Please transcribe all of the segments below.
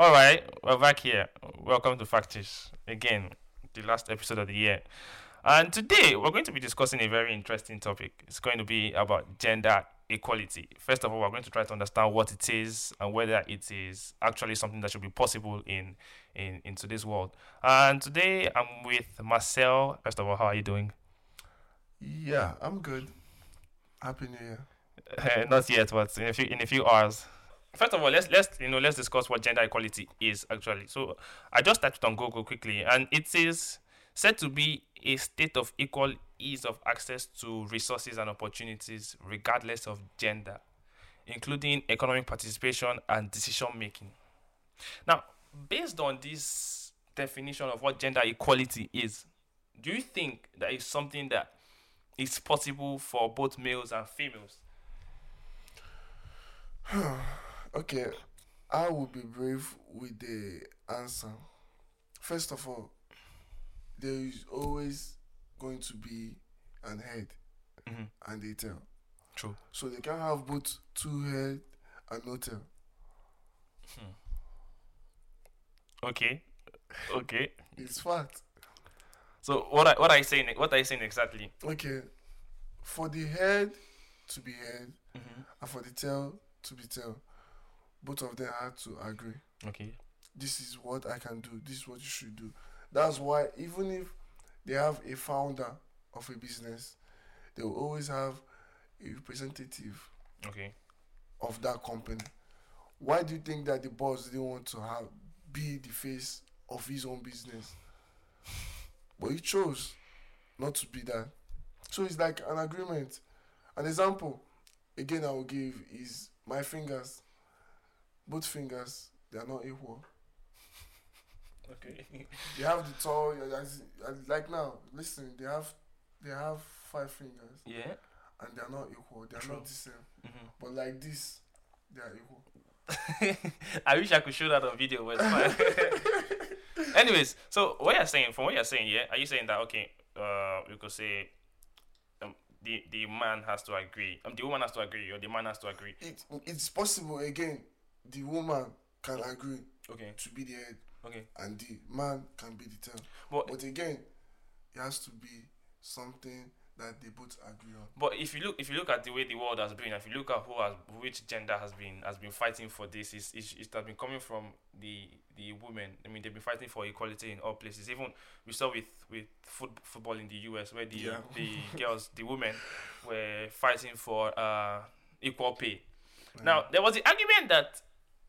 All right, we're back here. Welcome to Factish again, the last episode of the year. And today we're going to be discussing a very interesting topic. It's going to be about gender equality. First of all, we're going to try to understand what it is and whether it is actually something that should be possible in today's world. And today I'm with Marcel. First of all, how are you doing? Yeah, I'm good. Happy New Year. Not yet, but in a few hours. First of all, let's discuss what gender equality is actually. So I just typed it on Google quickly, and it is said to be a state of equal ease of access to resources and opportunities, regardless of gender, including economic participation and decision making. Now, based on this definition of what gender equality is, do you think that is something that is possible for both males and females? Okay, I will be brave with the answer. First of all, there is always going to be an head Hmm. and a tail. True. So they can have both two head and no tail. Okay. Okay. It's fact. So what are you saying? What are you saying exactly? Okay, for the head to be head Hmm. and for the tail to be tail, both of them had to agree. Okay. This is what I can do. This is what you should do. That's why even if they have a founder of a business, they will always have a representative Okay. of that company. Why do you think that the boss didn't want to have be the face of his own business? But he chose not to be that. So it's like an agreement. An example, again, I will give is my fingers. Both fingers, they are not equal. Okay. They have the tall, like now. Listen, they have five fingers, Yeah. and they are not equal. They are True. not the same. Hmm. But like this, they are equal. I wish I could show that on video, but it's fine. Anyways, so what you're saying, from what you're saying, yeah, are you saying that okay? We could say the man has to agree, the woman has to agree, or the man has to agree. It's possible again. The woman can agree Okay. to be the head, Okay. and the man can be the tail. But But again, it has to be something that they both agree on. But if you look at the way the world has been, if you look at which gender has been fighting for this, it has been coming from the women. I mean, they've been fighting for equality in all places. Even we saw with football in the US, where the Yeah. the girls, the women, were fighting for equal pay. Yeah. Now there was the argument that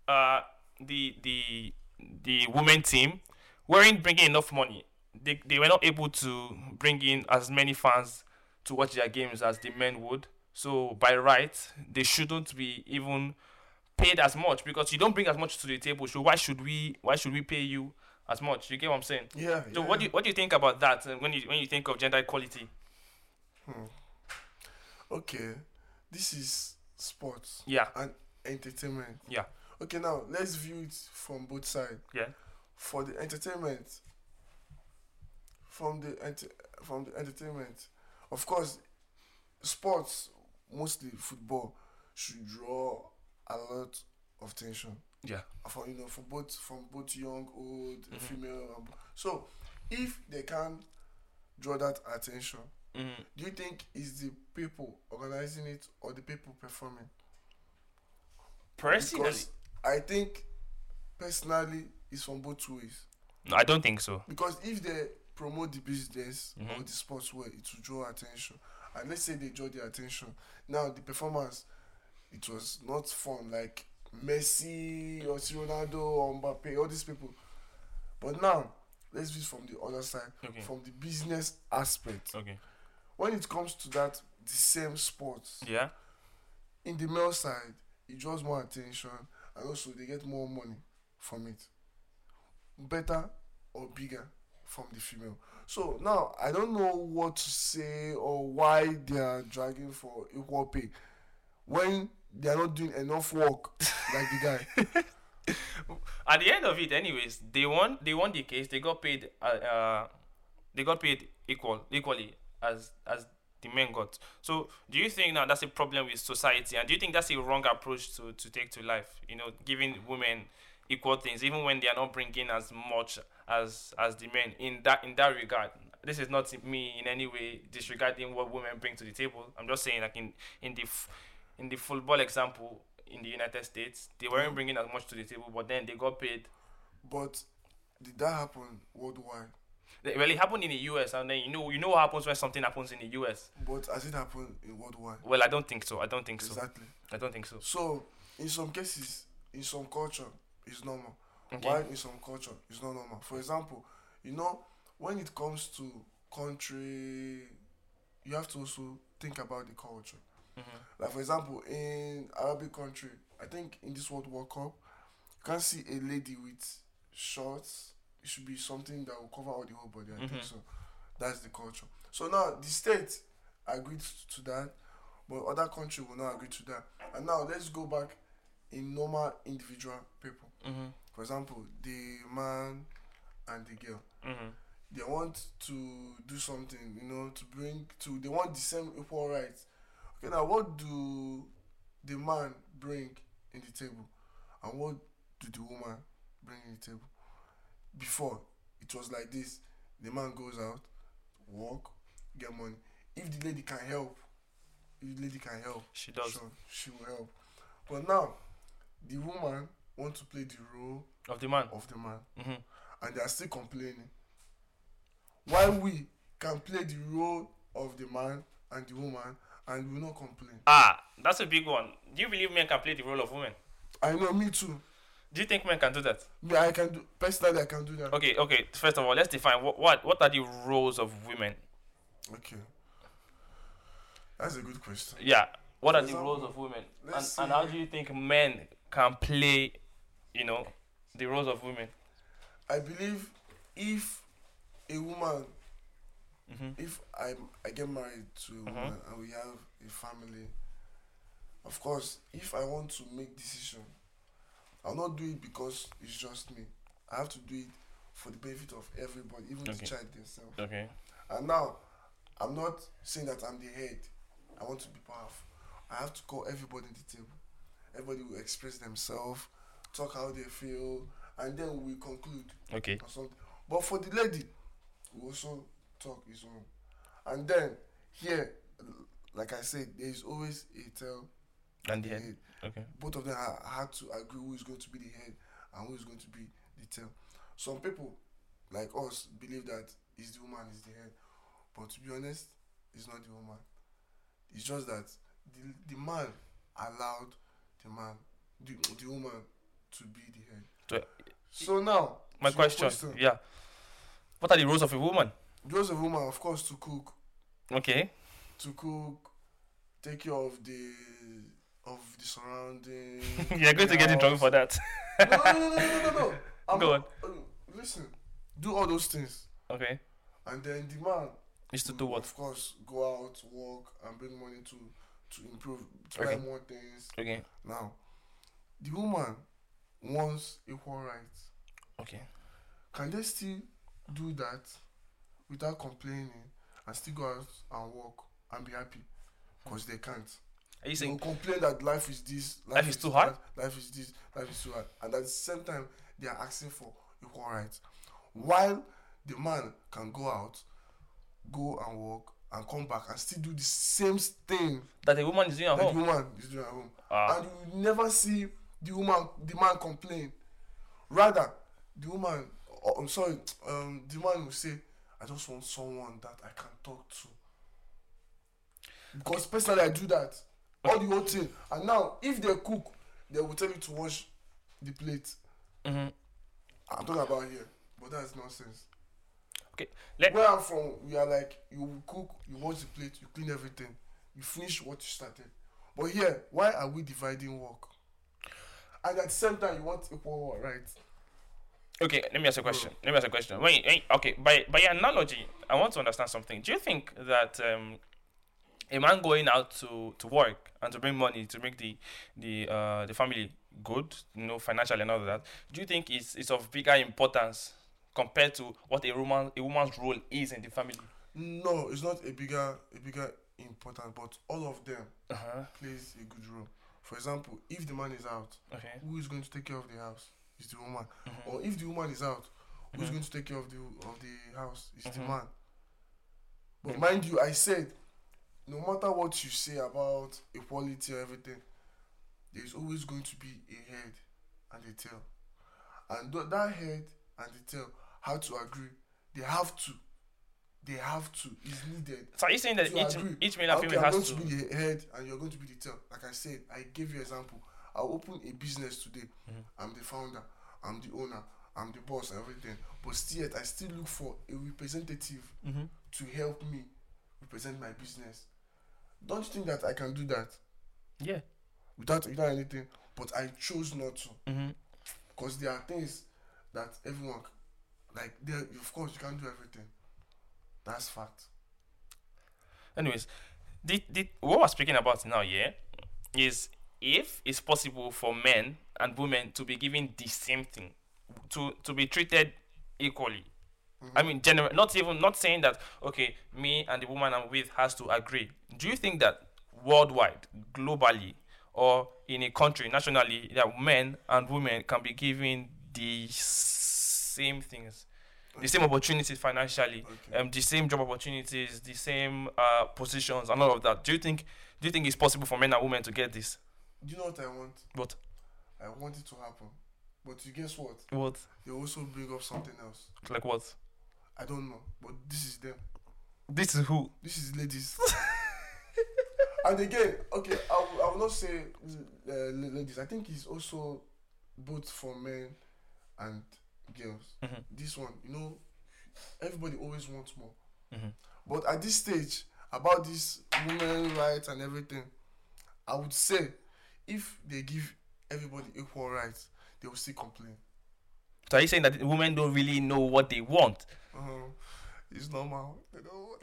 the women team weren't bringing enough money. They were not able to bring in as many fans to watch their games as the men would. So by right, they shouldn't be even paid as much because you don't bring as much to the table. So why should we pay you as much? You get what I'm saying? Yeah. So Yeah. what do you think about that when you think of gender equality? Hmm. Okay, this is sports Yeah, and entertainment. yeah, Okay, now let's view it from both sides. yeah. For the entertainment, from the entertainment, of course, sports, mostly football, should draw a lot of attention Yeah. from both young, old, Mhm. female. So, if they can draw that attention, Hmm. do you think is the people organizing it or the people performing? Personally, Because I think personally it's from both ways. no, I don't think so. Because if they promote the business or Mhm. the sports well, it will draw attention. And let's say they draw the attention. Now the performance, it was not fun like Messi or Ronaldo or Mbappe, all these people. But now let's view it from the other side, Okay. from the business aspect. Okay. When it comes to that, the same sports, Yeah. in the male side, it draws more attention and also they get more money from it. Better or bigger from the female. So now I don't know what to say or why they are dragging for equal pay when they are not doing enough work like the guy. At the end of it, anyways, they won the case. They got paid equally as the men got. So, do you think now that's a problem with society, and do you think that's a wrong approach to take to life? Giving women equal things, even when they are not bringing as much as the men. In that regard, this is not me in any way disregarding what women bring to the table. I'm just saying, like in the football example in the United States, they weren't bringing as much to the table, but then they got paid. But did that happen worldwide? Well, it happened in the US, and then you know what happens when something happens in the US. But has it happened in worldwide? Well, I don't think so. I don't think so. Exactly. I don't think so. So, in some cases, in some culture, it's normal. Okay. While in some culture, it's not normal. For example, when it comes to country, you have to also think about the culture. Mm-hmm. Like, for example, in Arabic country, I think in this World Cup, you can't see a lady with shorts. It should be something that will cover all the whole body. I think so. That's the culture. So now the state agreed to that, but other country will not agree to that. And now let's go back in normal individual people. Mm-hmm. For example, the man and the girl. Mm-hmm. They want to do something, they want the same equal rights. Okay, now what do the man bring in the table? And what do the woman bring in the table? Before, it was like this. The man goes out, work, get money. If the lady can help, She does. sure, she will help. But now, the woman wants to play the role Of the man. of the man. Mm-hmm. And they are still complaining. While we can play the role of the man and the woman and we will not complain. That's a big one. Do you believe men can play the role of women? I know, me too. Do you think men can do that? Me, I can do, personally, I can do that. Okay. First of all, let's define what are the roles of women. Okay. That's a good question. Yeah. What For are the example, roles of women? let's And say- how do you think men can play, the roles of women? I believe if a woman, Mm-hmm. if I get married to a woman and we have a family, of course, if I want to make decision, I'll not do it because it's just me. I have to do it for the benefit of everybody, even the Okay. child themselves. Okay. And now, I'm not saying that I'm the head. I want to be powerful. I have to call everybody at the table. Everybody will express themselves, talk how they feel, and then we conclude Okay. or something. But for the lady, we also talk his own. And then here, like I said, there is always a tail And the and a head. head. Okay. Both of them had to agree who is going to be the head and who is going to be the tail. Some people, like us, believe that it's the woman is the head. But to be honest, it's not the woman. It's just that the man allowed the woman to be the head. So now, My to your question. Yeah. What are the roles of a woman? the roles of woman, of course, to cook, Okay. take care of the surroundings. You're going to get in trouble for that. No. Go on. Listen, do all those things, Okay. and then the man Is to do what? Of course, go out, work, and bring money to improve, to buy Okay. more things. Okay. Now, the woman wants equal rights. Okay. Can they still do that without complaining and still go out and work and be happy? Because they can't. Are you They will saying complain that life is this, Life is too hard? life is this, life is too hard. And at the same time, they are asking for equal rights. While the man can go out, go and work, and come back and still do the same thing that a woman is doing at that the home? woman is doing at home. Ah. And you will never see the man complain. Rather, the woman, the man will say, I just want someone that I can talk to. Because personally, I do that. All the whole thing. And now, if they cook, they will tell you to wash the plate. Mm-hmm. I'm talking about here. But that's nonsense. Okay. Where I'm from, we are like, you cook, you wash the plate, you clean everything. You finish what you started. But here, why are we dividing work? And at the same time, you want equal work, right? Okay, let me ask a question. Okay, by your analogy, I want to understand something. Do you think that a man going out to work and to bring money to make the family good, financially and all of that, do you think it's of bigger importance compared to what a woman's role is in the family? No, it's not a bigger importance, but all of them plays a good role. For example, if the man is out, Okay. who is going to take care of the house? It's the woman. Or if the woman is out, who's going to take care of the house? It's the man. But mind you, I said, no matter what you say about equality or everything, there's always going to be a head and a tail. And that head and the tail have to agree. They have to. It's needed. So are you saying that each male and female I'm has going to be the head and you're going to be the tail? Like I said, I gave you an example. I'll open a business today. I'm the founder. I'm the owner. I'm the boss and everything. But still, I still look for a representative to help me represent my business. Don't you think that I can do that? Yeah. Without anything? But I chose not to. Because there are things that everyone, like, of course, you can't do everything. That's fact. Anyways, what we're speaking about now, is if it's possible for men and women to be given the same thing, to be treated equally. I mean, not saying that, okay, me and the woman I'm with has to agree. Do you think that worldwide, globally, or in a country, nationally, that men and women can be given the same things? The same opportunities financially, the same job opportunities, the same positions, and all of that. Do you think it's possible for men and women to get this? Do you know what I want? What? I want it to happen. But you guess what? What? They also bring up something else. Like what? I don't know. But this is them. This is who? This is ladies. And again, okay, I will not say ladies. I think it's also both for men and girls. This one, everybody always wants more. But at this stage, about this women rights and everything, I would say if they give everybody equal rights, they will still complain. So are you saying that women don't really know what they want? It's normal. They don't know what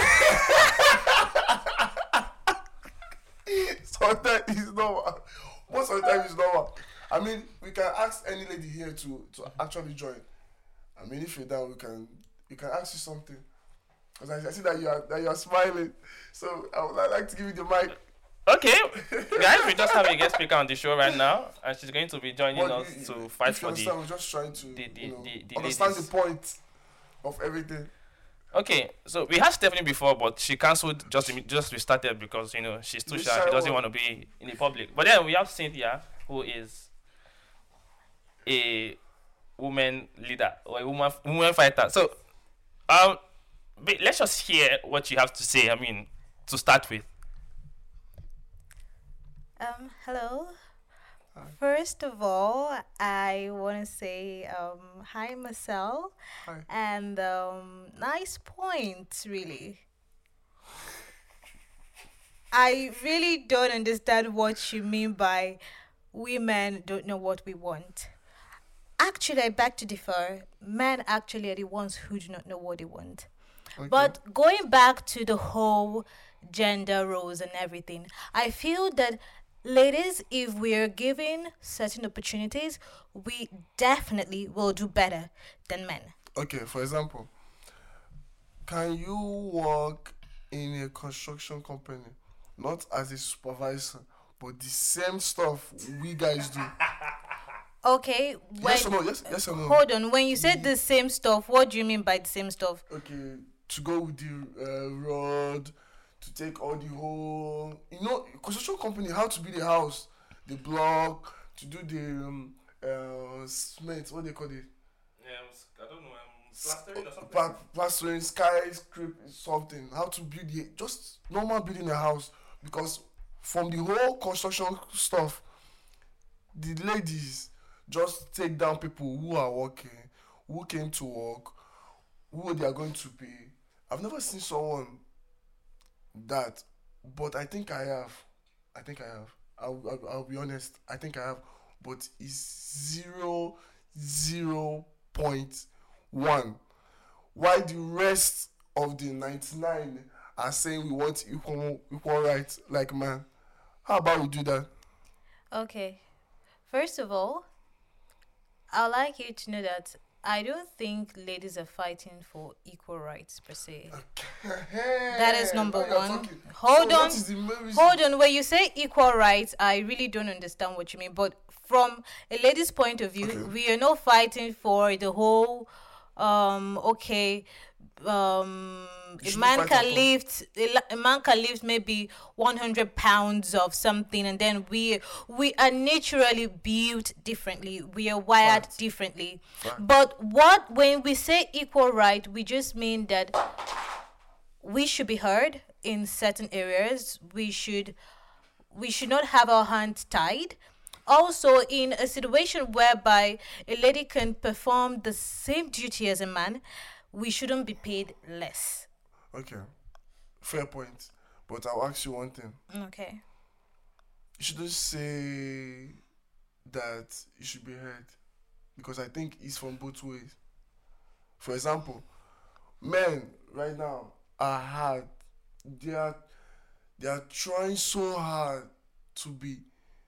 they want. Sometimes it's normal. Most of the time it's normal. I mean, we can ask any lady here to actually join. I mean, if you're down, we can ask you something. Because I see that you are smiling. So I would like to give you the mic. Okay, guys, we just have a guest speaker on the show right now, and she's going to be joining us to fight for the. We're just trying to understand the point of everything. Okay, so we had Stephanie before, but she cancelled just restarted because she's too shy. She doesn't want to be in the public. But then we have Cynthia, who is a woman leader or a woman fighter. So, let's just hear what you have to say. I mean, to start with. Hello. First of all, I want to say hi, Marcel. Hi. And nice point, really. I really don't understand what you mean by women don't know what we want. Actually, I beg to differ. Men actually are the ones who do not know what they want. Okay. But going back to the whole gender roles and everything, I feel that ladies, if we're given certain opportunities, we definitely will do better than men. Okay, for example, can you work in a construction company, not as a supervisor, but the same stuff we guys do? Okay, Yes or no? Yes or no? Hold on. When you said the same stuff, what do you mean by the same stuff? Okay, to go with the rod, to take all the whole, construction company, how to build the house, the block, to do the cement, what they call it? I don't know, plastering or something. Plastering, skyscraper, something. How to build just normal building a house, because from the whole construction stuff, the ladies just take down people who are working, who came to work, who they are going to pay. I've never seen someone that, but I think I have. I'll be honest. I think I have, but it's 0.1. Why the rest of the 99 are saying we want equal rights like man? How about we do that? Okay. First of all, I'd like you to know that I don't think ladies are fighting for equal rights per se. That is number one. Hold on. When you say equal rights, I really don't understand what you mean. But from a lady's point of view, Okay. we are not fighting for the whole okay, You shouldn't fight at all. a man can lift maybe 100 pounds of something, and then we are naturally built differently, we are wired Fact. differently. Fact. But what when we say equal right, we just mean that we should be heard in certain areas. We should not have our hands tied. Also, in a situation whereby a lady can perform the same duty as a man, we shouldn't be paid less. Okay. Fair point. But I'll ask you one thing. Okay. You shouldn't say that you should be heard, because I think it's from both ways. For example, men right now are hard. They are trying so hard to be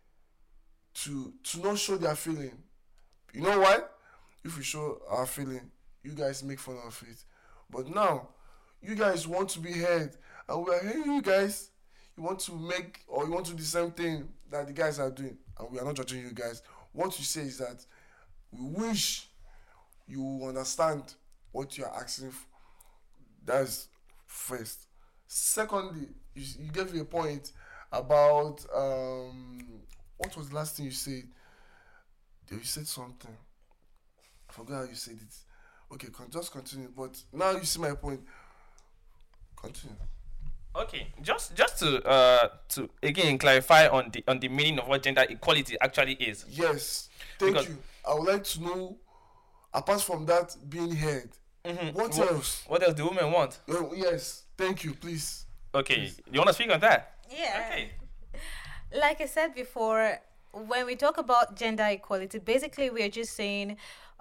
to not show their feeling. You know why? If we show our feeling, you guys make fun of it. But now, you guys want to be heard, and we are hearing you guys. You want to make, or you want to do the same thing that the guys are doing, and we are not judging you guys. What you say is that we wish you understand what you are asking for. That's first. Secondly, you gave me a point about what was the last thing you said? You said something. I forgot how you said it. Okay, just continue. But now you see my point. Continue. Okay, just to again clarify on the meaning of what gender equality actually is. Yes, thank Because- you. I would like to know, apart from that being heard, what else? What else do women want? Yes, thank you, please. Okay, you want to speak on that? Yeah. Okay. Like I said before, when we talk about gender equality, basically we're just saying,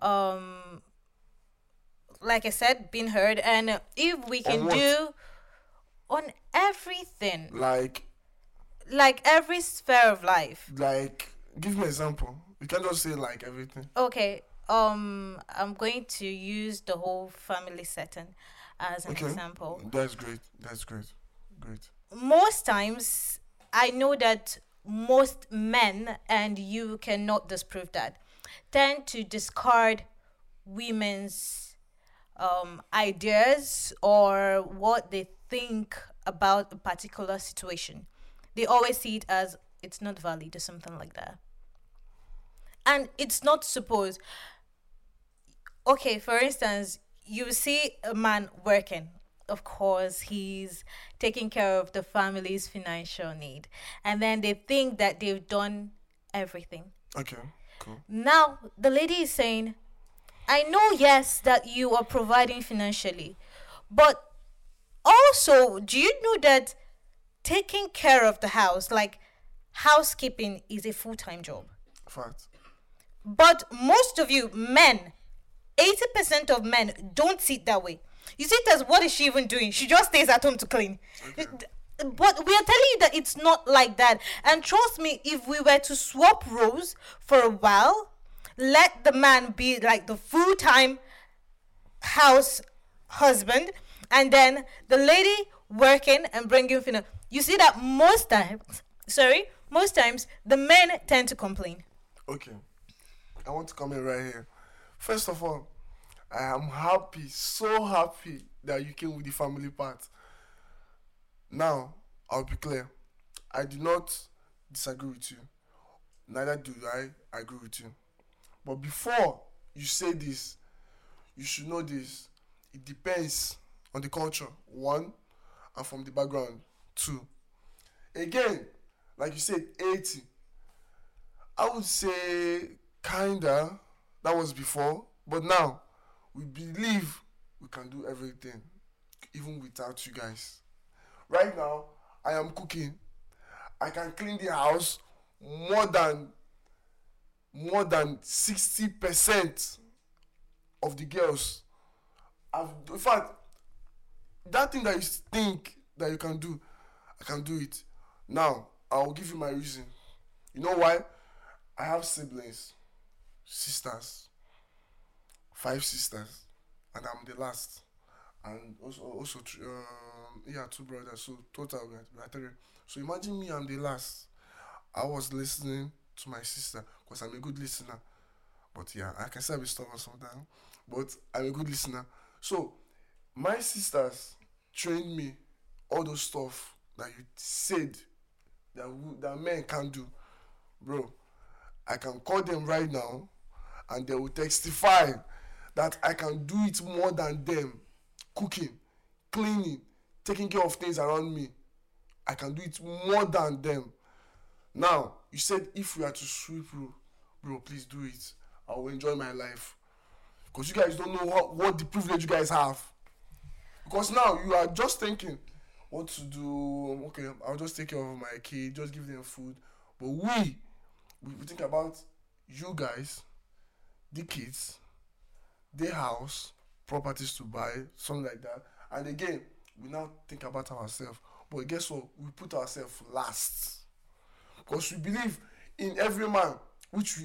like I said, being heard, and if we can what? do on everything, Like, like every sphere of life. give me an example. You can't just say like everything. Okay, I'm going to use the whole family setting as an Okay. example. That's great. That's great. Great. Most times, I know that most men, and you cannot disprove that, tend to discard women's ideas or what they think about a particular situation. They always see it as it's not valid or something like that. And it's not supposed. Okay, for instance, you see a man working. Of course, he's taking care of the family's financial need. And then they think that they've done everything. Okay. Cool. Now, the lady is saying, I know, yes, that you are providing financially, but also, do you know that taking care of the house, like housekeeping, is a full time job? Fact. But most of you men, 80% of men don't see it that way. You see it as, what is she even doing? She just stays at home to clean. But we are telling you that it's not like that. And trust me, if we were to swap roles for a while, let the man be like the full-time house husband, and then the lady working and bringing finance. You see that most times the men tend to complain. Okay. I want to come in right here. First of all, I am happy, so happy that you came with the family part. Now, I'll be clear. I do not disagree with you. Neither do I agree with you. But before you say this, you should know this. It depends on the culture, one, and from the background, two. Again, like you said, 80. I would say kinda, that was before, but now we believe we can do everything, even without you guys. Right now, I am cooking. I can clean the house more than 60% of the girls. In fact, that thing that you think that you can do, I can do it. Now, I'll give you my reason. You know why? I have siblings, sisters, 5 sisters, and I'm the last. And also, 2 brothers. So total we are 3. So imagine me, I'm the last. I was listening to my sister because I'm a good listener. But yeah, I can say I'm stubborn sometimes. But I'm a good listener. So my sisters trained me all those stuff that you said that men can't do. Bro, I can call them right now and they will testify that I can do it more than them. Cooking, cleaning, taking care of things around me. I can do it more than them. Now, you said if we are to sweep, bro, please do it. I will enjoy my life. Because you guys don't know what the privilege you guys have. Because now you are just thinking what to do. Okay, I'll just take care of my kid, just give them food. But we think about you guys, the kids, the house, properties to buy, something like that. And again, we now think about ourselves. But guess what? We put ourselves last. Because we believe in every man, which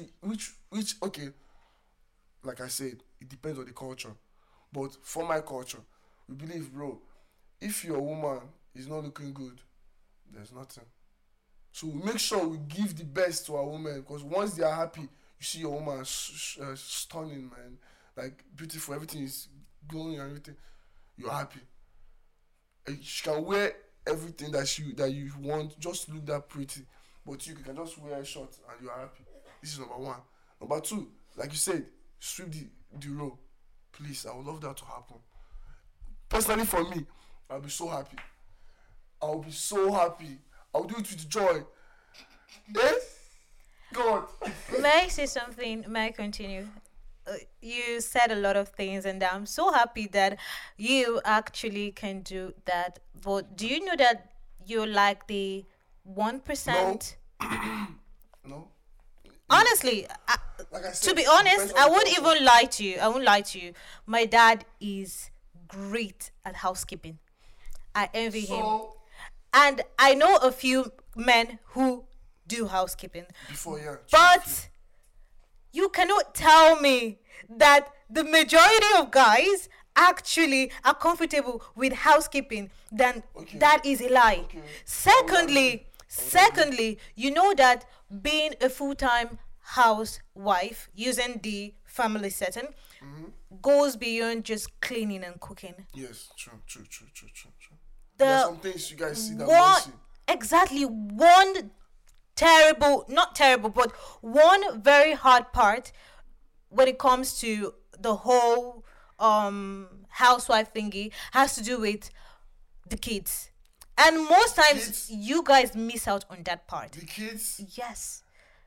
okay, like I said, it depends on the culture. But for my culture, we believe, bro, if your woman is not looking good, there's nothing. So we make sure we give the best to our women, because once they are happy, you see your woman stunning, man, like beautiful, everything is glowing and everything. You're happy. And she can wear everything that you want, just look that pretty. But you can just wear a short and you're happy. This is number one. Number two, like you said, sweep the row. Please, I would love that to happen. Personally, for me, I'll be so happy. I'll be so happy. I'll do it with joy. Eh? God. May I say something? May I continue? You said a lot of things, and I'm so happy that you actually can do that. But do you know that you're like the 1%? No. Honestly, Like I said, to be honest, I won't culture. even lie to you. I won't lie to you. My dad is great at housekeeping. I envy him. So, And I know a few men who do housekeeping. before, yeah. But you cannot tell me that the majority of guys actually are comfortable with housekeeping. Then Okay. that is a lie. Okay. Secondly, you know that being a full-time housewife using the family setting goes beyond just cleaning and cooking. Yes, true. The There's some things you guys see that we one don't see. exactly one not terrible, but one very hard part when it comes to the whole housewife thingy has to do with the kids. And most times Kids? you guys miss out on that part. The kids, Yes.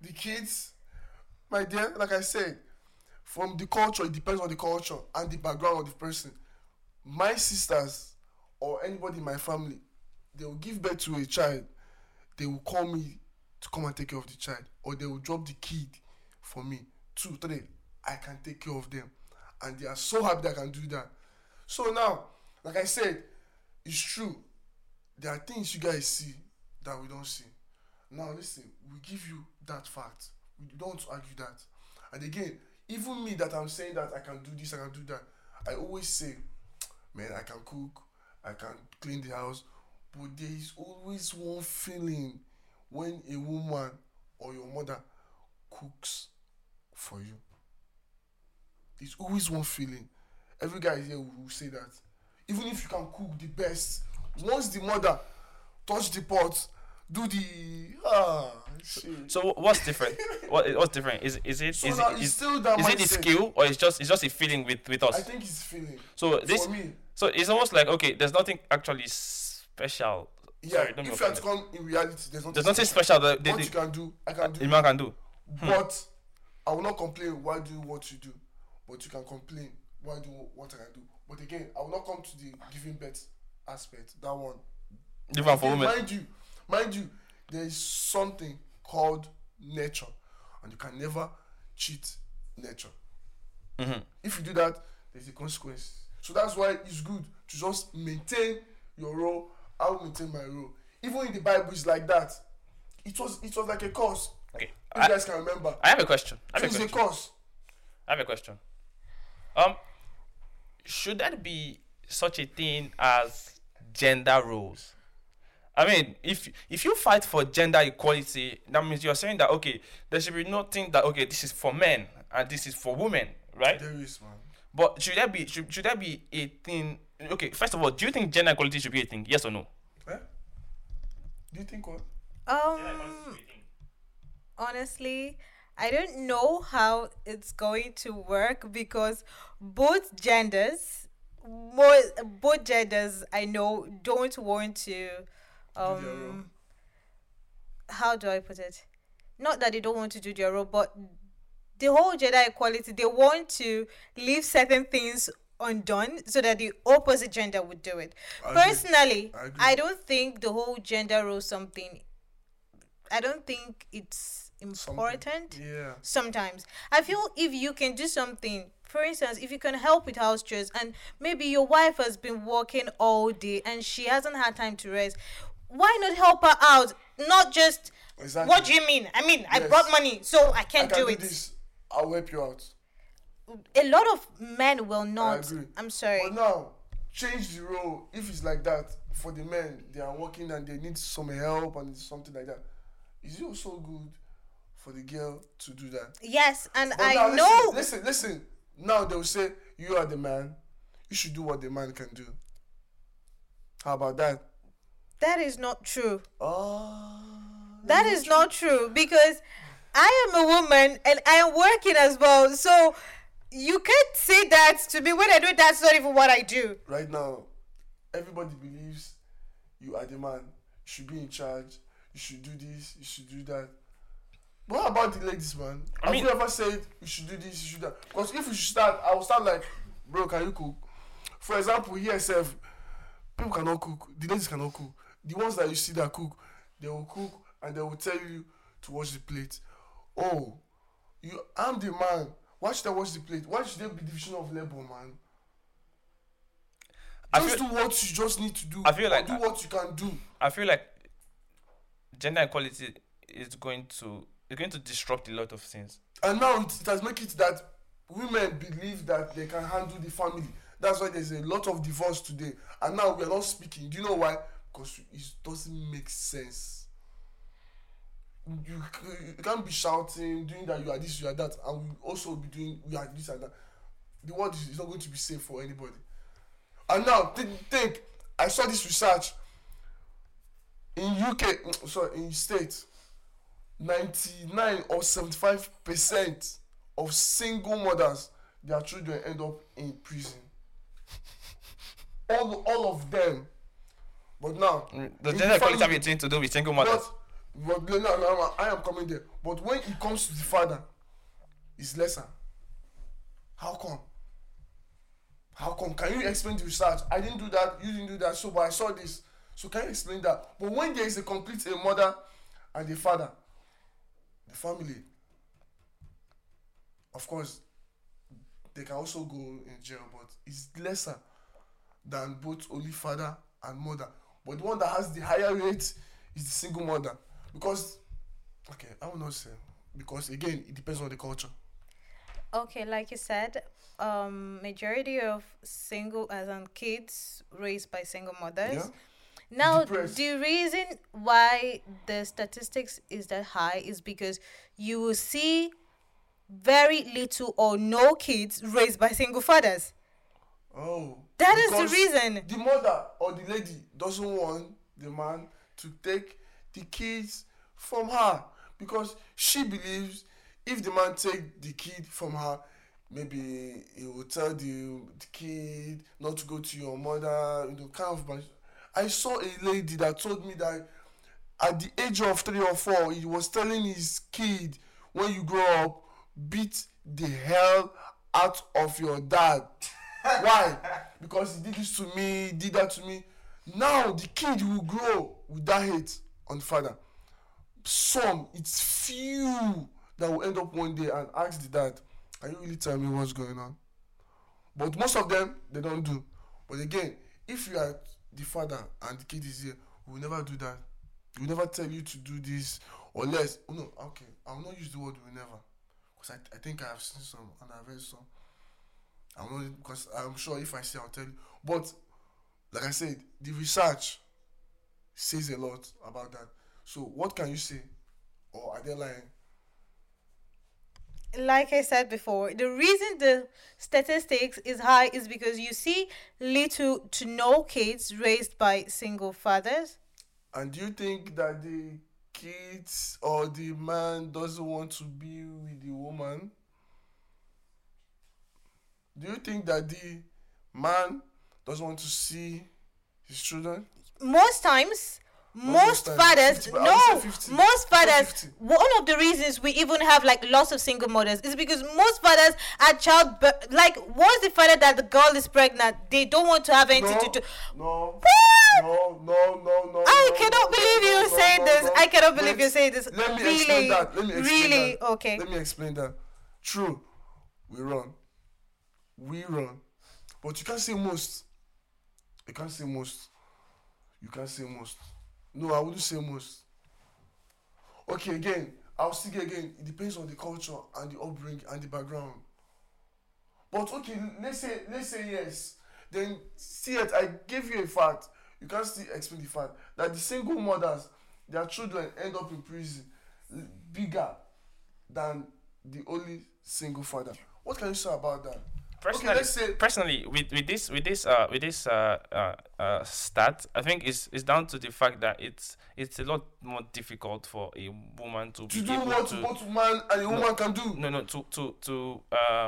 my dear, like I said, from the culture, it depends on the culture and the background of the person. My sisters or anybody in my family, they will give birth to a child, they will call me to come and take care of the child, or they will drop the kid for me. 2, 3, I can take care of them. And they are so happy that I can do that. So now, like I said, it's true. There are things you guys see that we don't see. Now listen, we give you that fact. We don't argue that. And again, even me that I'm saying that I can do this, I can do that, I always say, man, I can cook, I can clean the house, but there is always one feeling when a woman or your mother cooks for you. There's always one feeling. Every guy here will say that. Even if you can cook the best, once the mother touch the pot, do the shit. So what's different? What's different? Is it So now it's still that is it the mindset. skill, or it's just a feeling with us? I think it's feeling. So this For me, so it's almost like, okay, there's nothing actually special. yeah, Sorry, don't if be you have to offended. come in reality, There's nothing special that What you can do, I can the do. man can do. But I will not complain why do what you do. But you can complain why do what I can do. But again, I will not come to the giving birth aspect. That one. Different for Again, women. mind you, there is something called nature, and you can never cheat nature. If you do that, there's a consequence. So that's why it's good to just maintain your role. I will maintain my role. Even in the Bible, it's like that. It was like a curse. Okay. You guys can remember. I have a question. So it's a curse. I have a question. Should that be such a thing as gender roles? I mean, if you fight for gender equality, that means you're saying that okay, there should be nothing that okay, this is for men and this is for women, right? There is, man. But should there be a thing? Okay, first of all, do you think gender equality should be a thing? Yes or no? Eh? Do you think what? Um, honestly, I don't know how it's going to work because both genders, more both genders I know don't want to. Do their role. Um, how do I put it? Not that they don't want to do their role, but the whole gender equality, they want to leave certain things undone so that the opposite gender would do it. I agree. Personally, I agree. I don't think the whole gender role something. I don't think it's important. Yeah. Sometimes I feel if you can do something, for instance, if you can help with house chores and maybe your wife has been working all day and she hasn't had time to rest, why not help her out? Not just Exactly. what do you mean? I mean, I Yes. brought money, so I I can't can do do it. this. I'll help you out. A lot of men will I not. agree. I'm sorry. But now, change the role. If it's like that for the men, they are working and they need some help and it's something like that. Is it also good for the girl to do that? Yes, and But I now, know. Listen. Now they'll say you are the man. You should do what the man can do. How about that? That is not true. Oh. That is not true because I am a woman and I am working as well. So you can't say that to me when I know that's not even what I do. Right now, everybody believes you are the man. You should be in charge. You should do this. You should do that. But how about the ladies, man? Have you ever said you should do this, you should do that? Because if you should start, I will start like, bro, can you cook? For example, here, self, people cannot cook. The ladies cannot cook. The ones that you see that cook, they will cook and they will tell you to wash the plate. Oh, I'm the man. Why should I wash the plate? Why should there be division of labor, man? Just do what you just need to do. I feel like do what you can do. I feel like gender equality is going to disrupt a lot of things. And now it has made it that women believe that they can handle the family. That's why there's a lot of divorce today. And now we are not speaking. Do you know why? Because it doesn't make sense. You can't be shouting, doing that you are this, you are that, and we also be doing we are this and that. The world is not going to be safe for anybody. And now think I saw this research in UK, sorry, in States, 99 or 75% of single mothers, their children end up in prison. all of them. But now The in gender equality family- have a thing to do with single mothers. but no, I am coming there. But when it comes to the father, it's lesser. How come? How come? Can you explain the research? I didn't do that, you didn't do that, so but I saw this. So can you explain that? But when there is a complete a mother and a father, the family, of course, they can also go in jail, but it's lesser than both only father and mother. But the one that has the higher rate is the single mother. Because, okay, I will not say. Because again, it depends on the culture. Okay, like you said, majority of single as in kids raised by single mothers. Yeah? Now, Depressed. the reason why the statistics is that high is because you will see very little or no kids raised by single fathers. Oh. That is because the reason. The mother or the lady doesn't want the man to take the kids from her. Because she believes if the man take the kid from her, maybe he will tell the kid not to go to your mother, kind of. I saw a lady that told me that at the age of 3 or 4, he was telling his kid, when you grow up, beat the hell out of your dad. Why? Because he did this to me, he did that to me. Now the kid will grow with that hate on the father. It's few that will end up one day and ask the dad, can you really tell me what's going on? But most of them, they don't do. But again, if you are the father and the kid is here, we will never do that. We will never tell you to do this or less. Oh, no, okay, I will not use the word will never. Because I think I have seen some and I've heard some. Because I'm sure if I say, I'll tell you. But, like I said, the research says a lot about that. So what can you say? Or are they lying? Like I said before, the reason the statistics is high is because you see little to no kids raised by single fathers. And do you think that the kids or the man doesn't want to be with the woman? Do you think that the man doesn't want to see his children? Most times, Not most times, fathers 50, but I would say 50. most fathers 50. one of the reasons we even have like lots of single mothers is because most fathers at childbirth, like once they find out that the girl is pregnant, they don't want to have anything to do. No, What? no. I cannot believe you're saying this. I cannot believe Wait, you're saying this. Let me Really? explain that. Let me explain Really? that. Okay. Let me explain that. True, we run. But you can't say most. You can't say most. You can't say most. No, I wouldn't say most. Okay, again, I'll stick again. It depends on the culture and the upbringing and the background. But okay, let's say yes. Then see it. I gave you a fact. You can't still explain the fact that the single mothers, their children end up in prison bigger than the only single father. What can you say about that? Personally, let's say- personally, with this stat, I think it's down to the fact that it's a lot more difficult for a woman to To be do able what to both man and a woman can do. no to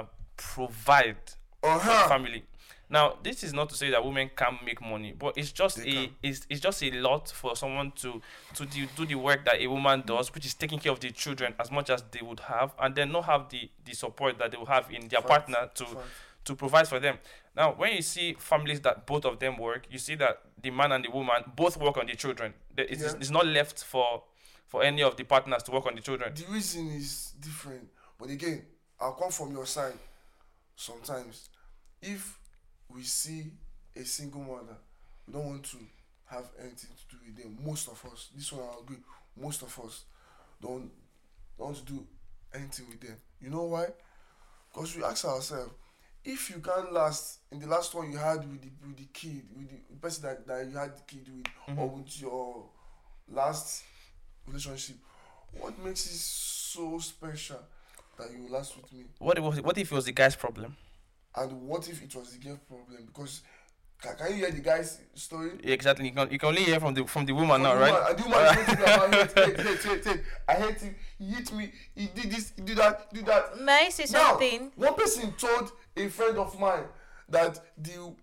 provide Or for the her. family. Now, this is not to say that women can't make money, but it's just They can. it's just a lot for someone to do the work that a woman does, which is taking care of the children as much as they would have, and then not have the support that they will have in their Fact. partner to Fact. to provide for them. Now, when you see families that both of them work, you see that the man and the woman both work on the children. It's not left for any of the partners to work on the children. The reason is different. But again, I'll come from your side. Sometimes, if we see a single mother, we don't want to have anything to do with them. Most of us, this one I agree, most of us don't want to do anything with them. You know why? Because we ask ourselves, if you can't last in the last one you had with the kid, with the person that you had the kid with, or with your last relationship, what makes it so special that you last with me? What if it was the guy's problem? And what if it was the girl problem? Because can you hear the guy's story? Exactly. You can only hear from the woman now, right? And the woman is going to be about hate. I hate him. He hit me. He did this. He did that. He did that. May I say something? Now, one person told a friend of mine that the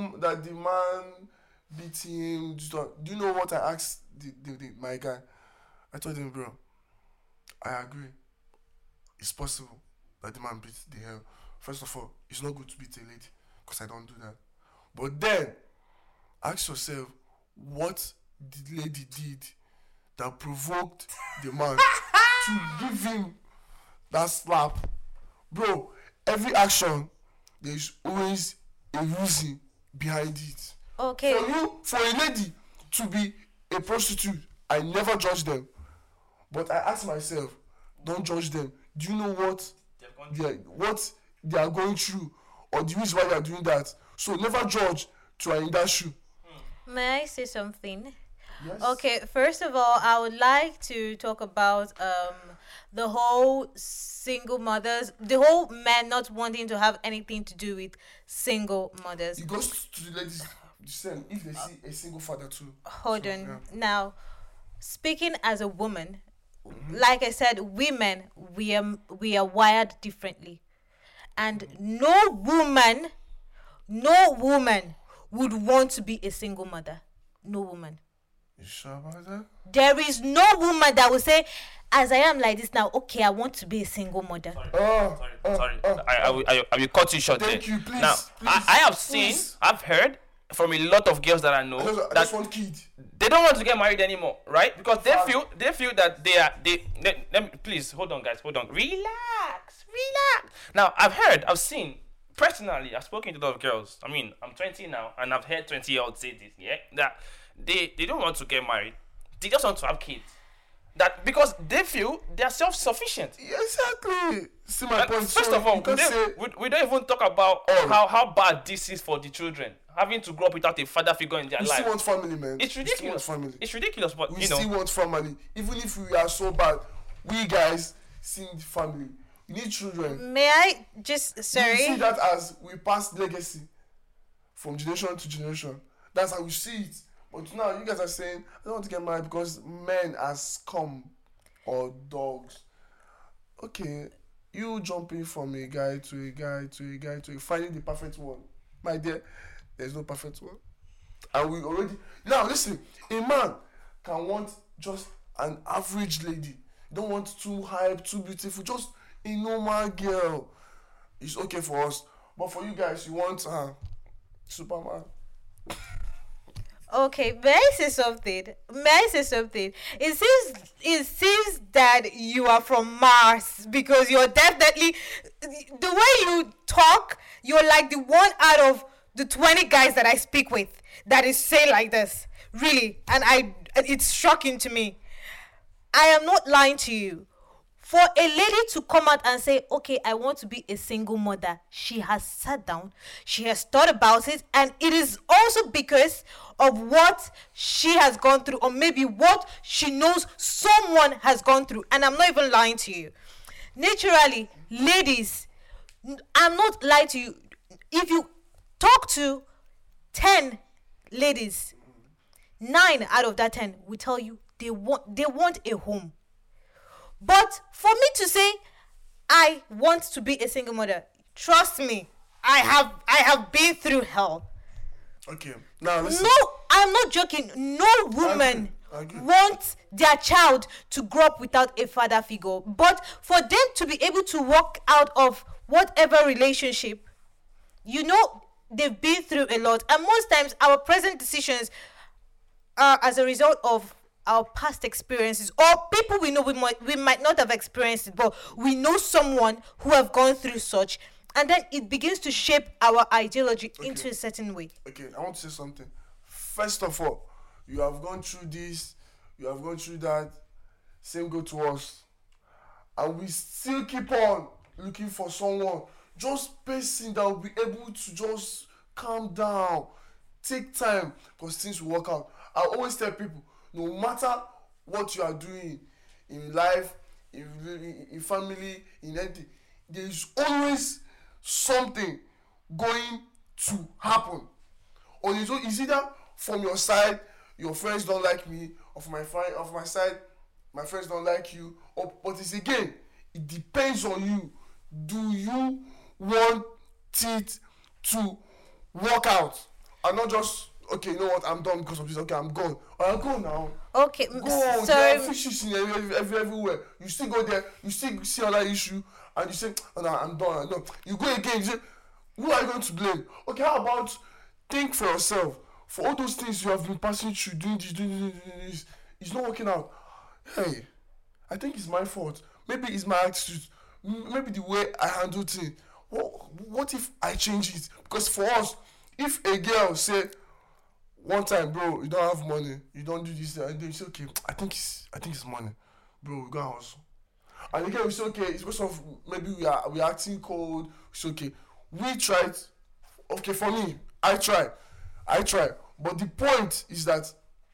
man beat him. Do you know what I asked my guy? I told him, bro, I agree. It's possible that the man beat the hell. First of all, it's not good to beat a lady because I don't do that. But then, ask yourself, what the lady did that provoked the man to give him that slap? Bro, every action, there's always a reason behind it. Okay. For a lady to be a prostitute, I never judge them. But I ask myself, don't judge them. Do you know what they are going through, or the reason why they are doing that? So never judge to are in that shoe. May I say something? Yes. Okay, first of all, I would like to talk about the whole single mothers, the whole men not wanting to have anything to do with single mothers. It goes to the ladies the same if they see a single father too. Hold So, on. yeah. Now, speaking as a woman, like I said, women we are wired differently, and no woman would want to be a single mother. No woman. You sure about that? There is no woman that will say, as I am like this now, okay, I want to be a single mother. Sorry. I will cut you short Thank there. you, please, Now, please, I have seen, please. I've heard from a lot of girls that I know I that just want kid. they don't want to get married anymore, right? Because they Fact. feel that let me, please hold on, guys, hold on, relax. Now, I've seen personally, I've spoken to a lot of girls. I mean, I'm 20 now, and I've heard 20-year-olds say this, yeah, that they don't want to get married, they just want to have kids. That because they feel they are self-sufficient. Exactly. See my And point. first So of all, you can say, we don't even talk about Oh. how bad this is for the children. Having to grow up without a father figure in their we life. still want family, man. It's We still want ridiculous. family. It's ridiculous, but We you know, still want family. Even if we are so bad, we guys see the family. We need children. May I just We see sorry? that as we pass legacy from generation to generation. That's how we see it. But now you guys are saying, I don't want to get married because men are scum or dogs. Okay, you jumping from a guy to a guy to a guy to a, finding the perfect one. My dear, there's no perfect one. And we already now listen, a man can want just an average lady. You don't want too hype, too beautiful, just a normal girl. It's okay for us. But for you guys, you want Superman. Okay, may I say something? May I say something? It seems that you are from Mars because you're definitely the way you talk. You're like the one out of the 20 guys that I speak with that is say like this. Really, and it's shocking to me. I am not lying to you. For a lady to come out and say, okay, I want to be a single mother, she has sat down, she has thought about it, and it is also because of what she has gone through, or maybe what she knows someone has gone through. And I'm not even lying to you. Naturally, ladies, I'm not lying to you. If you talk to 10 ladies, 9 out of that 10 will tell you they want a home. But for me to say I want to be a single mother, trust me, I have been through hell. Okay, now listen. No, I'm not joking. No woman I agree. wants their child to grow up without a father figure. But for them to be able to walk out of whatever relationship, they've been through a lot. And most times our present decisions are as a result of our past experiences, or people we know we might not have experienced it, but we know someone who have gone through such, and then it begins to shape our ideology into a certain way. Okay, I want to say something. First of all, you have gone through this, you have gone through that, same go to us. And we still keep on looking for someone, just person that will be able to just calm down, take time, because things will work out. I always tell people, no matter what you are doing in life, in family, in anything, there is always something going to happen. Or it's either from your side, your friends don't like me, or from my side, my friends don't like you. But it's again, it depends on you. Do you want it to work out? And not just, okay, you know what, I'm done because of this, okay, I'm gone. I'll go now. Okay, Go on, there sorry. are fishes in everywhere. You still go there, you still see another issue, and you say, oh no, I'm done. You go again, you say, who are you going to blame? Okay, how about think for yourself? For all those things you have been passing through, doing this, it's not working out. Hey, I think it's my fault. Maybe it's my attitude. Maybe the way I handle things. What if I change it? Because for us, if a girl say, one time, bro, you don't have money, you don't do this, and then you say, okay, I think it's money, bro, we go and hustle. And again, we say, okay, it's because of maybe we are acting cold. We say, okay, we tried. Okay, for me, I try, but the point is that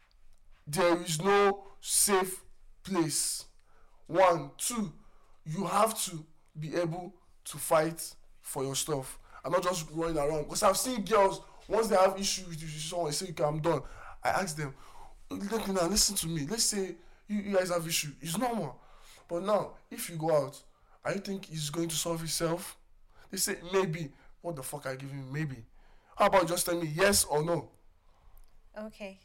there is no safe place. 1, 2, you have to be able to fight for your stuff and not just running around. Because I've seen girls, once they have issues with someone, they say, okay, I'm done. I ask them, let me now, listen to me. Let's say you guys have issue. It's normal. But now, if you go out, I think it's going to solve itself. They say, maybe. What the fuck are you giving me? Maybe. How about just tell me yes or no? Okay.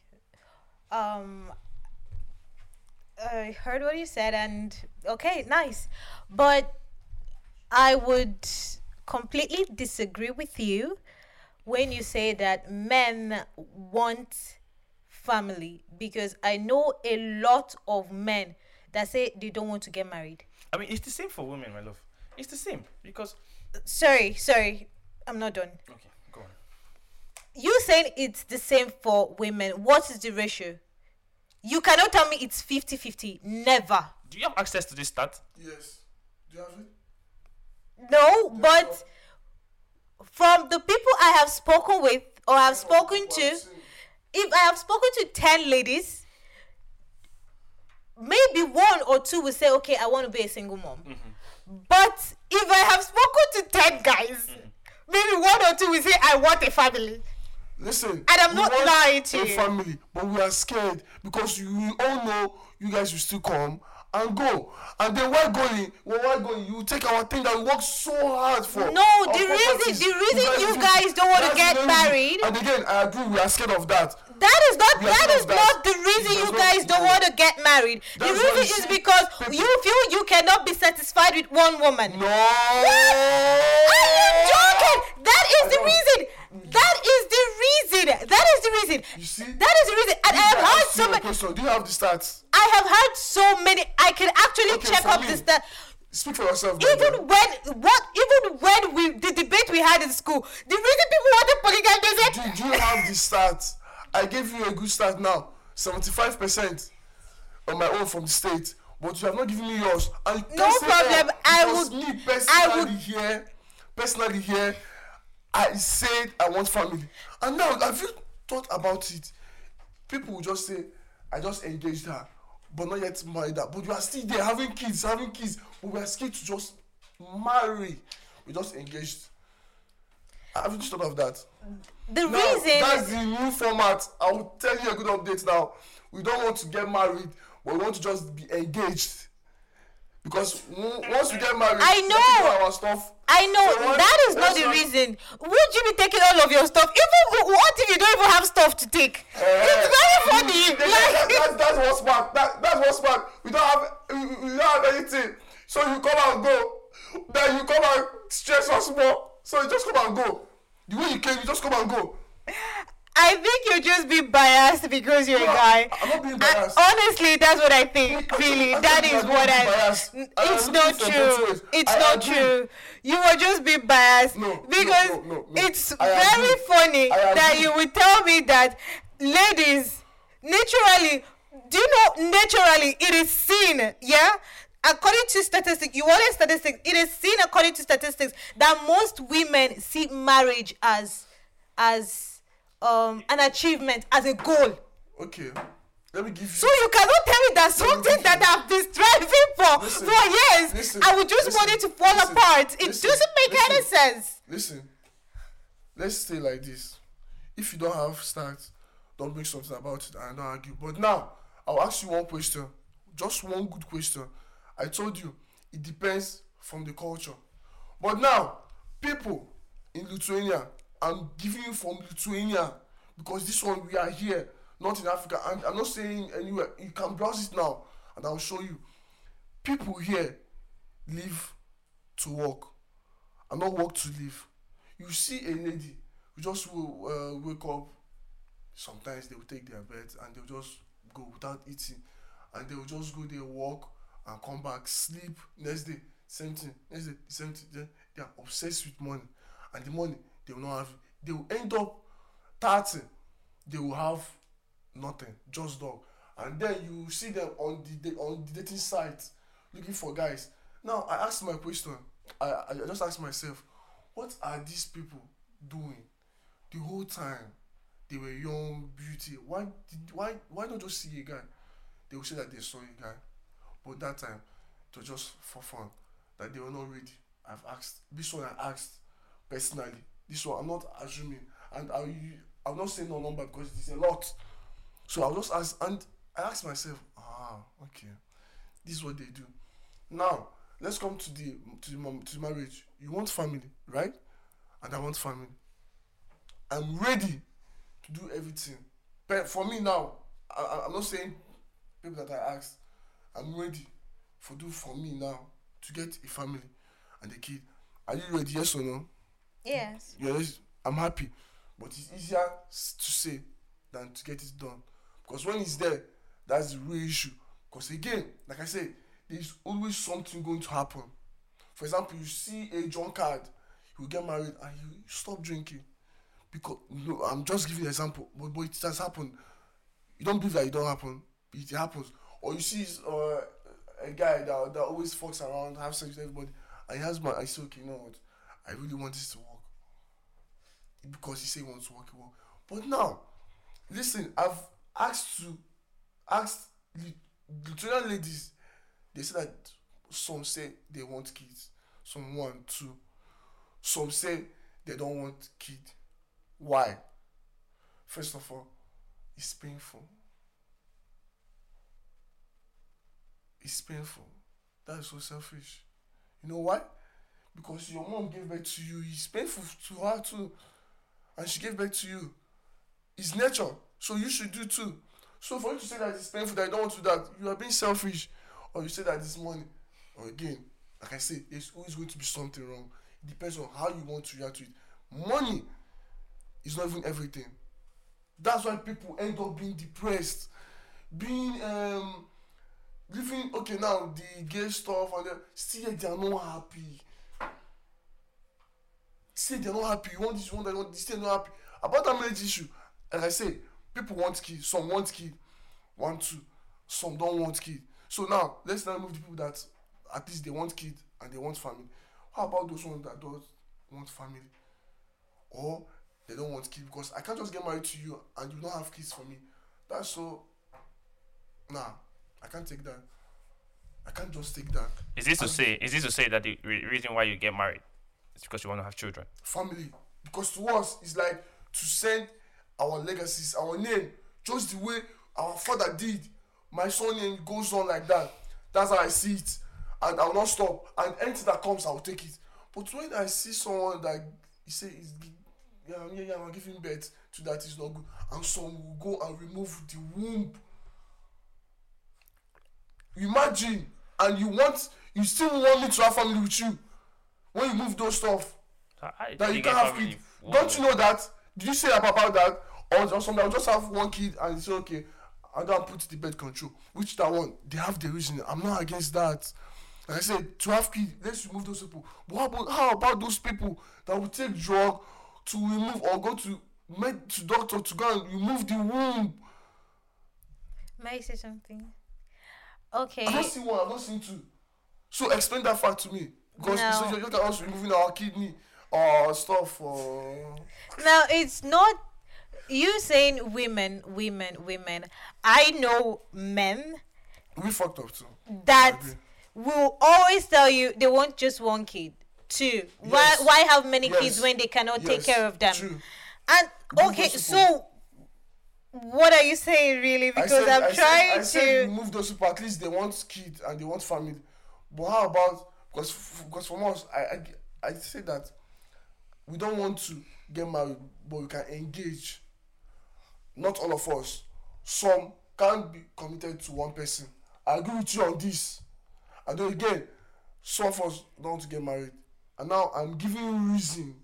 I heard what you said, and okay, nice. But I would completely disagree with you when you say that men want family, because I know a lot of men that say they don't want to get married. I mean, it's the same for women, my love. It's the same because. Sorry, I'm not done. Okay, go on. You saying it's the same for women. What is the ratio? You cannot tell me it's 50-50. Never. Do you have access to this stat? Yes. Do you have it? No, but from the people I have spoken with or have spoken to, if I have spoken to 10 ladies, maybe 1 or 2 will say, okay, I want to be a single mom. But if I have spoken to 10 guys, maybe 1 or 2 will say, I want a family. Listen, and I'm not lying to you. Family, but we are scared because we all know you guys will still come and go. And then while going, you take our thing that we work so hard for. No, the reason you guys don't want to get married. And again, I agree, we are scared of that. That is not the reason you guys don't want to get married. The reason is because you feel you cannot be satisfied with one woman. No. What? Are you joking? That is the reason. That is the reason. You see? That is the reason. And I have heard so many. Do you have the stats? I have heard so many. I can actually check up the stats. Speak for yourself. Even when the debate we had in school, the reason people wanted polygamy, they said. Do you have the stats? I gave you a good start now. 75% on my own from the state, but you have not given me yours. And no problem. Personally here, I said I want family. And now, have you thought about it? People will just say, I just engaged her, but not yet married her. But you are still there having kids. But we are scared to just marry. We just engaged. Haven't you thought of that? That's the new format. I will tell you a good update now. We don't want to get married, but we want to just be engaged. Because once we get married, I know. Our stuff. I know. So that is not the reason. Would you be taking all of your stuff? Even what if you don't even have stuff to take? It's very funny. That's what's smart. That's what's smart. We don't have anything. So you come and go. Then you come and stress us more. So you just come and go. The way you came, you just come and go. I think you're just being biased because you're a guy. I'm not being biased. Honestly, that's what I think. Really, that is what It's not true. It's not true. You were just being biased because it's very funny that you would tell me that ladies, naturally, do you know naturally it is seen, yeah? According to statistics, you wanted statistics, it is seen according to statistics that most women see marriage as an achievement, as a goal. Okay. Let me give you. So you cannot tell me that something that I've been striving for years, I would just want it to fall apart. It doesn't make any sense. Listen. Let's stay like this. If you don't have stats, don't bring something about it and don't argue. But now, I'll ask you one question. Just one good question. I told you, it depends from the culture. But now, people in Lithuania, I'm giving you from Lithuania because this one we are here, not in Africa. And I'm not saying anywhere. You can browse it now and I'll show you. People here live to work and not work to live. You see a lady who just will wake up. Sometimes they will take their beds and they'll just go without eating. And they will just go there, walk and come back, sleep. Next day, same thing. Next day, same thing. They are obsessed with money. And the money, they will not have it. They will end up 30. They will have nothing, just dog. And then you see them on the dating site looking for guys. Now, I asked my question. I just asked myself, what are these people doing the whole time they were young, beauty? Why not just see a guy? They will say that they saw a guy. But that time, it was just for fun. That they were not ready. This one I asked personally. This one I'm not assuming. And I'll not say no number because it is a lot. So I'll just ask, and I asked myself, okay. This is what they do. Now, let's come to the marriage. You want family, right? And I want family. I'm ready to do everything. But for me now, I'm not saying people that I asked, I'm ready for me now to get a family and a kid. Are you ready? Yes or no? Yes. Yes. I'm happy, but it's easier to say than to get it done. Because when it's there, that's the real issue. Because again, like I said, there's always something going to happen. For example, you see a drunkard, you get married and you stop drinking. Because I'm just giving an example, but it has happened. You don't believe that it don't happen. it happens. Or you see a guy that always fucks around, have sex with everybody, and he has man. I say, okay, you know what? I really want this to work because he say he wants to work. It work. But now, listen, I've asked Lithuanian ladies. They say that some say they want kids, some want two, some say they don't want kid. Why? First of all, it's painful. It's painful. That is so selfish. You know why? Because your mom gave birth to you. It's painful to her too. And she gave birth to you. It's nature. So you should do too. So for you to say that it's painful, that you don't want to do that, you are being selfish. Or you say that it's money. Or again, like I say, there's always going to be something wrong. It depends on how you want to react to it. Money is not even everything. That's why people end up being depressed. Being living, okay, now the gay stuff and still they are not happy. Still they're not happy. You want this, you want that, you want this, still not happy. About that marriage issue, like I say, people want kids, some want kids, want to, some don't want kids. So now let's now move the people that at least they want kids and they want family. How about those ones that don't want family? Or they don't want kids because I can't just get married to you and you don't have kids for me. That's so nah. I can't take that. I can't just take that. Is this to say that the reason why you get married is because you want to have children? Family. Because to us, it's like to send our legacies, our name, just the way our father did. My son name goes on like that. That's how I see it. And I will not stop. And anything that comes, I will take it. But when I see someone that he say I'm giving birth to that is not good, and some will go and remove the womb. Imagine, and you still want me to have family with you when you move those stuff that you can't have kids. Don't you know that? Did you say about that? Or something I'll just have one kid and say okay, I'm gonna put the birth control. Which that one? They have the reason. I'm not against that. Like I said, to have kids, let's remove those people. But how about those people that will take drug to remove or go to doctor to go and remove the womb? May I say something? Okay. I've not seen one, I've not seen two. So explain that fact to me. Because you can also removing our kidney or stuff or... Now, it's not you saying women. I know men we fucked up too. that will always tell you they want just one kid. Two. Yes. Why have many kids when they cannot take care of them? True. And okay, so what are you saying really? Because I said remove those people. At least they want kids and they want family. But how about because from us, I say that we don't want to get married, but we can engage. Not all of us. Some can't be committed to one person. I agree with you on this. And then again, some of us don't want to get married. And now I'm giving you reason.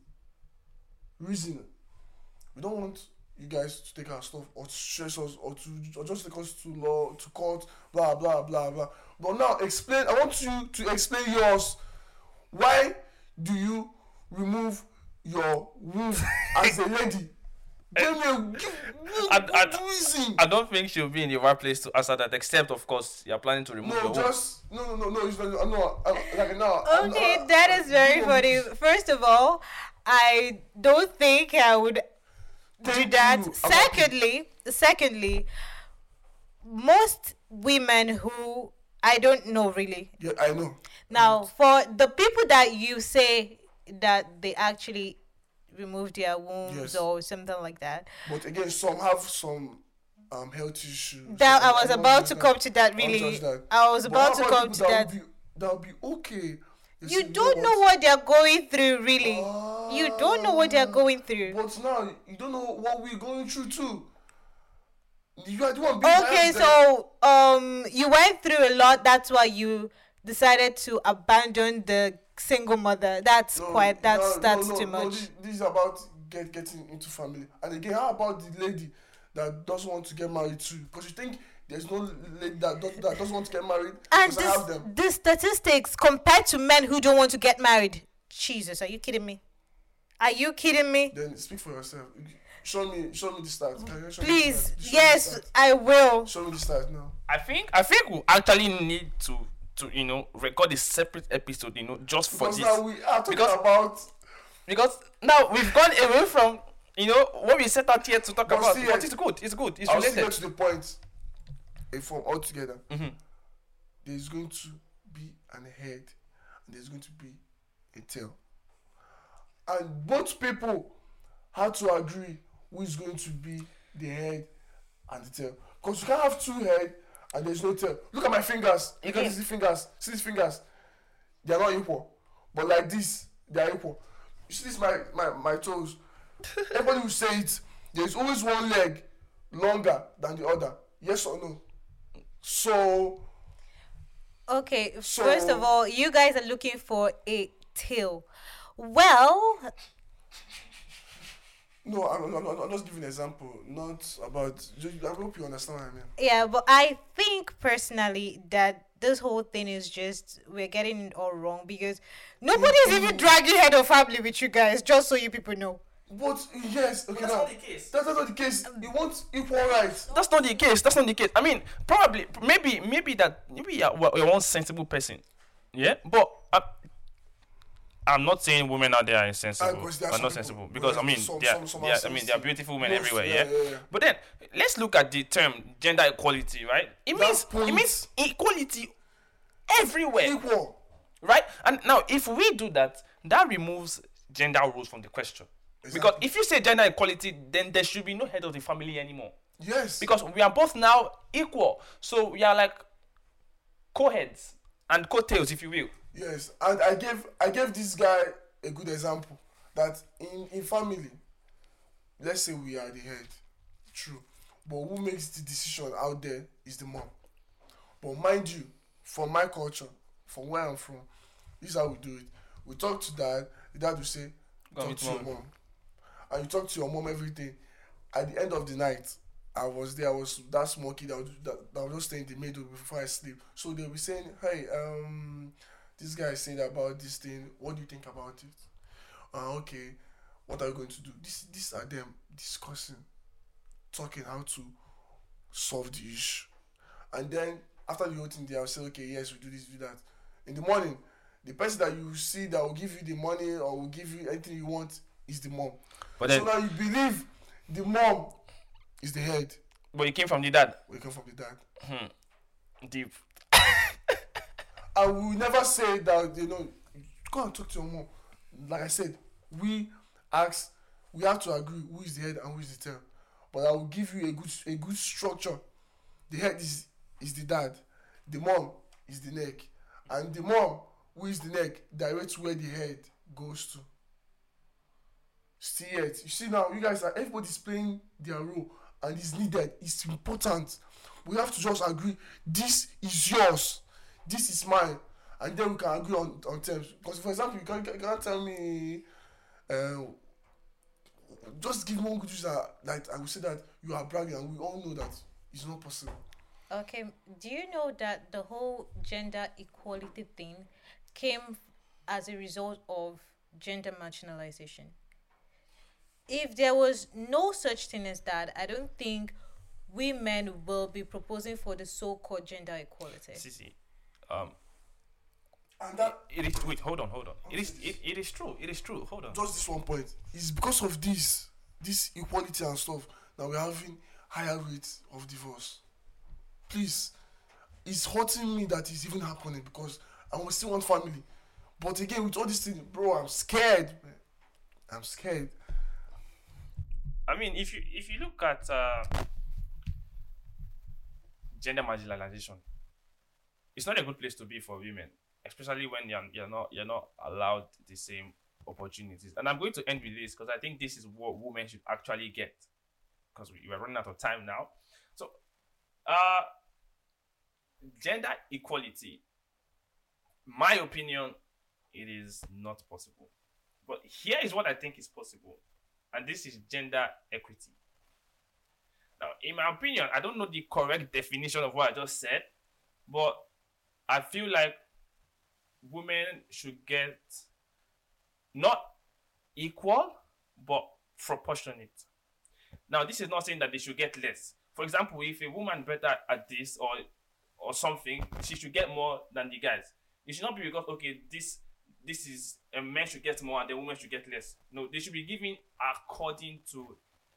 We don't want you guys to take our stuff or to stress us or just take us to law, to court, blah blah blah blah. But now explain. I want you to explain yours. Why do you remove your womb as a lady? Give me a reason. I don't think she'll be in the right place to answer that, except of course you're planning to remove your womb. No. It's not, like now. Okay, that is very funny. First of all, I don't think I would do that. Secondly, most women who I don't know really. Yeah, I know. Now, for the people that you say that they actually remove their wombs or something like that. But again, some have some health issues. That I was about to come to that really. I was about to come to that. That would be okay. You don't know what they're going through, really. You don't know what they're going through. But now you don't know what we're going through too. You are the one. Okay, so you went through a lot. That's why you decided to abandon the single mother. That's too much. This is about getting into family. And again, how about the lady that doesn't want to get married too? Because you think there's no lady that doesn't want to get married. And the statistics compared to men who don't want to get married. Jesus, are you kidding me? Then speak for yourself. Show me the stats. Can you show me the Please, stats? Show me the yes, stats. I will. Show me the stats now. I think we actually need to record a separate episode, just for Because this. now we are talking Because- about. Because now we've gone away from what we set out here to talk But about. see, But it's good. It's good. It's I'll still related. get to the point. From all together, Mhm. there's going to be an head and there's going to be a tail. And both people had to agree who is going to be the head and the tail. Because you can't have two head and there's no tail. Look at my fingers. You can Again. see the fingers. See these fingers. They are not equal. But like this, they are equal. You see this my toes. Everybody will say it. There's always one leg longer than the other. Yes or no? So Okay, So- first of all, you guys are looking for a tail. Well, no, I'm just giving an example, not about. I hope you understand what I mean. yeah, but I think personally that this whole thing is just we're getting it all wrong because nobody's even dragging head of family with you guys, just so you people know. But yes, okay, That's now not the case. that's not the case. You want equal rights. That's not the case. That's not the case. I mean, probably, maybe you're one sensible person, yeah. But I'm not saying women out there are insensible. Because there are Are some not people- sensible because I mean, some they are, are I mean, they are sensitive. beautiful women Most- everywhere, yeah, yeah? yeah. But then let's look at the term gender equality, right? It That means equality everywhere, Equal. right? And now, if we do that, that removes gender roles from the question. Because Exactly. if you say gender equality, then there should be no head of the family anymore. Yes. Because we are both now equal. So we are like co-heads and co-tails, if you will. Yes, and I gave this guy a good example that in family, let's say we are the head, true, but who makes the decision out there is the mom. But mind you, from my culture, from where I'm from, this is how we do it. We talk to dad. The dad will say, Go talk with to your mom. mom, and you talk to your mom everything. At the end of the night, I was there. I was that small kid that was just staying in the middle before I sleep. So they'll be saying, "Hey, this guy said about this thing. What do you think about it? Okay, what are you going to do?" These are them discussing, talking how to solve the issue, and then after the whole thing, they'll say, "Okay, yes, we do this, do that." In the morning, the person that you see that will give you the money or will give you anything you want is the mom. But then, So now you believe the mom is the head. but you came from the dad. We come from the dad. Deep. And we will never say that, go and talk to your mom. Like I said, we have to agree who is the head and who is the tail. But I will give you a good structure. The head is the dad. The mom is the neck. And the mom, who is the neck, directs where the head goes to. See it. You see now, you guys everybody's playing their role and it's needed. It's important. We have to just agree, this is yours, this is mine, and then we can agree on terms. Because for example, you can't tell me, just give one good reason that I will say that you are bragging, and we all know that it's not possible. Okay, do you know that the whole gender equality thing came as a result of gender marginalization? If there was no such thing as that, I don't think women will be proposing for the so-called gender equality. Sisi, And that it is. Wait, hold on. It is true. It is true. Hold on. just this one point. It's because of this equality and stuff that we're having higher rates of divorce. Please, it's hurting me that it's even happening because I want still one family. But again, with all this thing, bro, I'm scared. Man. I'm scared. I mean, if you look at gender marginalization, it's not a good place to be for women, especially when you're not allowed the same opportunities. And I'm going to end with this because I think this is what women should actually get, because we are running out of time now. So, gender equality, my opinion, it is not possible. But here is what I think is possible, and this is gender equity. Now, in my opinion, I don't know the correct definition of what I just said, but I feel like women should get not equal, but proportionate. Now, this is not saying that they should get less. For example, if a woman better at this or something, she should get more than the guys. It should not be because okay, this is a man should get more and the woman should get less. No, they should be given according to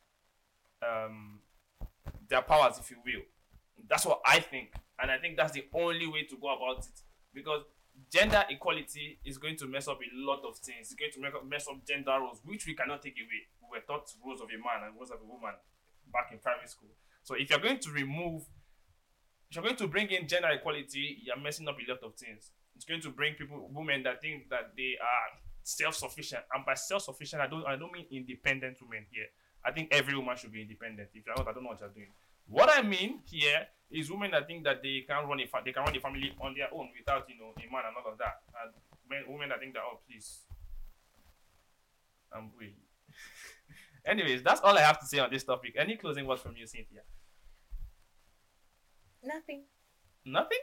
their powers, if you will. That's what I think, and I think that's the only way to go about it. Because gender equality is going to mess up a lot of things. It's going to mess up gender roles, which we cannot take away. We were taught roles of a man and roles of a woman back in primary school. So if you're going to if you're going to bring in gender equality, you're messing up a lot of things. It's going to bring women that think that they are self-sufficient, and by self-sufficient, I don't mean independent women here. I think every woman should be independent. If you're not, I don't know what you're doing. What I mean here is women that think that they can run a family on their own without a man and all of that. And women that think that, oh please, I'm weak. Anyways, that's all I have to say on this topic. Any closing words from you, Cynthia? Nothing. Nothing.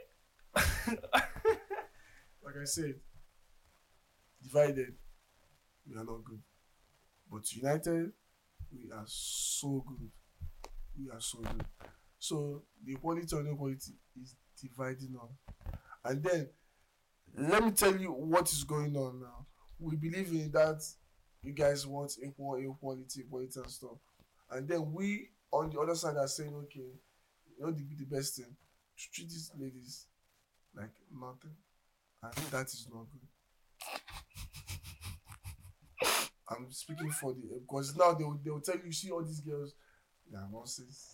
Like I said, divided, we are not good. But united, we are so good. We are so good. So the equality or inequality is dividing us. And then let me tell you what is going on now. We believe in that you guys want equality and stuff. And then we on the other side are saying, okay, the best thing, to treat these ladies like nothing. And that is not good. I'm speaking for because now they will tell you, see all these girls, they are nonsense.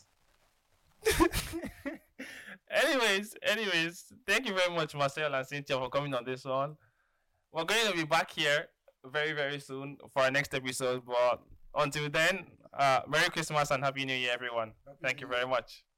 anyways, thank you very much, Marcel and Cynthia, for coming on this one. We're going to be back here very, very soon for our next episode. But until then, Merry Christmas and Happy New Year, everyone. Thank you very much.